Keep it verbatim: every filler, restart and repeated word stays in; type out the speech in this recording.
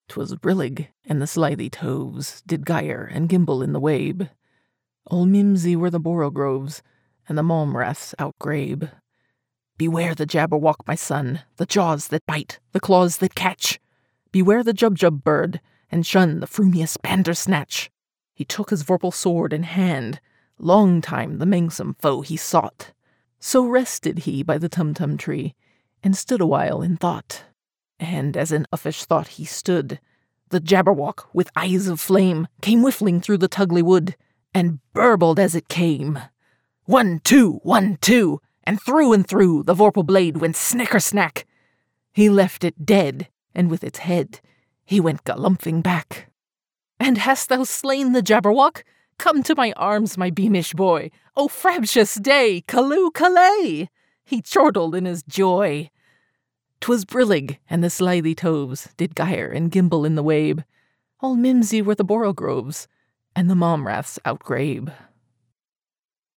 'Twas brillig, and the slithy toves did gyre and gimble in the wabe. All mimsy were the borogoves, and the malmraths outgrabe. Beware the Jabberwock, my son, the jaws that bite, the claws that catch. Beware the Jubjub bird, and shun the frumious Bandersnatch. He took his vorpal sword in hand, long time the mengsome foe he sought. So rested he by the Tumtum tree, and stood awhile in thought. And as in uffish thought he stood, the Jabberwock, with eyes of flame, came whiffling through the Tugly wood, and burbled as it came. One, two, one, two, and through and through the vorpal blade went snicker-snack. He left it dead, and with its head he went galumphing back. And hast thou slain the Jabberwock? Come to my arms, my beamish boy. O frabjous day, Callooh Callay! He chortled in his joy. 'Twas brillig, and the slithy toves did gyre and gimble in the wabe. All mimsy were the borogoves, and the malmraths outgrabe.